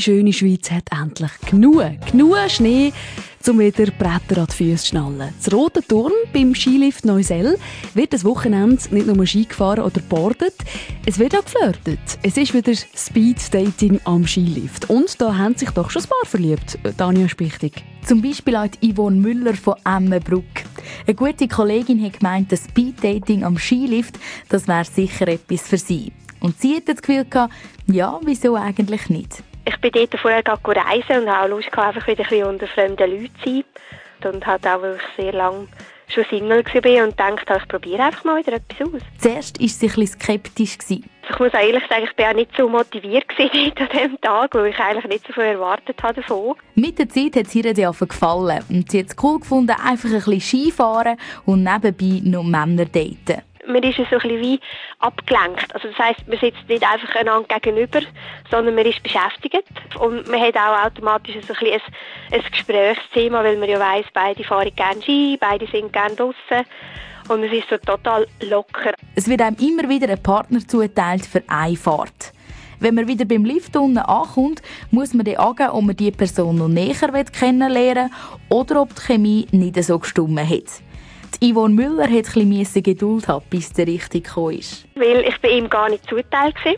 schöne Schweiz hat endlich genug Schnee, um wieder Bretter an die Füße zu schnallen. Das Rote Turm beim Skilift Neusel wird das Wochenende nicht nur Ski gefahren oder bordet, es wird auch geflirtet. Es ist wieder Speed-Dating am Skilift. Und da haben sich doch schon ein paar verliebt, Tanja Spichtig. Zum Beispiel auch Yvonne Müller von Emmenbruck. Eine gute Kollegin hat gemeint, das Speed-Dating am Skilift, das wäre sicher etwas für sie. Und sie hat das Gefühl gehabt, ja, wieso eigentlich nicht? Ich bin dort vorher reisen und habe auch Lust gehabt, einfach wieder ein bisschen unter fremden Leuten zu sein. Und halt auch, weil ich sehr lange schon Single war und dachte, ich probiere einfach mal wieder etwas aus. Zuerst war sie ein bisschen skeptisch. Ich muss auch ehrlich sagen, ich war auch nicht so motiviert an diesem Tag, weil ich eigentlich nicht so viel erwartet habe davon. Mit der Zeit hat es ihr dann gefallen. Und sie hat es cool gefunden, einfach ein bisschen Skifahren und nebenbei noch Männer daten. Man ist so ein bisschen wie abgelenkt. Also das heisst, man sitzt nicht einfach einander gegenüber, sondern man ist beschäftigt. Und man hat auch automatisch so ein bisschen ein Gesprächsthema, weil man ja weiss, beide fahren gerne Ski, beide sind gerne draussen. Und es ist so total locker. Es wird einem immer wieder ein Partner zugeteilt für eine Fahrt. Wenn man wieder beim Lift unten ankommt, muss man dann angeben, ob man die Person noch näher kennenlernen will oder ob die Chemie nicht so gestimmt hat. Die Yvonne Müller hat ein bisschen Geduld haben, bis der richtig gekommen ist. Weil ich bei ihm gar nicht zugeteilt war.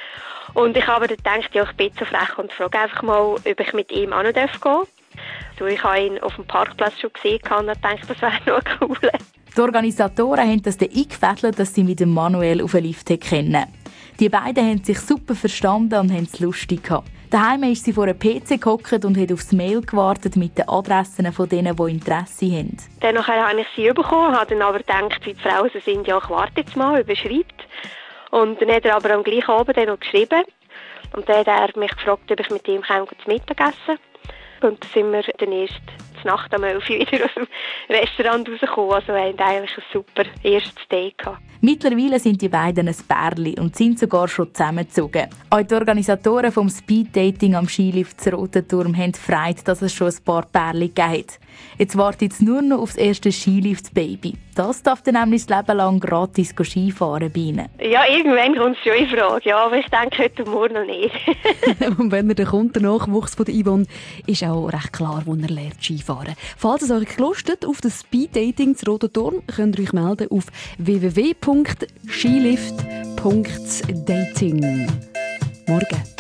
Und ich habe dann gedacht, ja, ich bin so frech und frage einfach mal, ob ich mit ihm auch noch gehen darf. Also ich habe ihn auf dem Parkplatz schon gesehen und dachte, das wäre noch cool. Die Organisatoren haben das dann eingefädelt, dass sie mit dem Manuel auf den Lift kennen. Die beiden haben sich super verstanden und haben es lustig gehabt. Daheim ist sie vor einem PC gehockt und hat aufs Mail gewartet mit den Adressen von denen, die Interesse haben. Dann habe ich sie bekommen, habe dann aber gedacht, wie die Frauen sind, ja, ich warte jetzt mal, überschreibt. Und dann hat er aber am gleichen Abend noch geschrieben. Und dann hat er mich gefragt, ob ich mit ihm zu Mittag essen. Und dann sind wir dann erst zur Nacht um 11 Uhr wieder aus dem Restaurant rausgekommen. Also wir hatten eigentlich ein super erstes Date gehabt. Mittlerweile sind die beiden ein Pärchen und sind sogar schon zusammengezogen. Auch die Organisatoren vom Speed-Dating am Skilift zum Roten Turm haben Freude, dass es schon ein paar Pärchen gegeben hat. Jetzt wartet es nur noch auf das erste Skilift-Baby. Das darf dann nämlich das Leben lang gratis Skifahren bei ihnen. Ja, irgendwann kommt es schon in Frage. Ja, aber ich denke heute Morgen noch nicht. Und wenn er dann kommt, der Nachwuchs von Yvonne, ist auch recht klar, wo er lernt Skifahren. Falls es euch gelustet auf das Speed-Dating zu Roten Turm, könnt ihr euch melden auf www.skilift.dating. Morgen.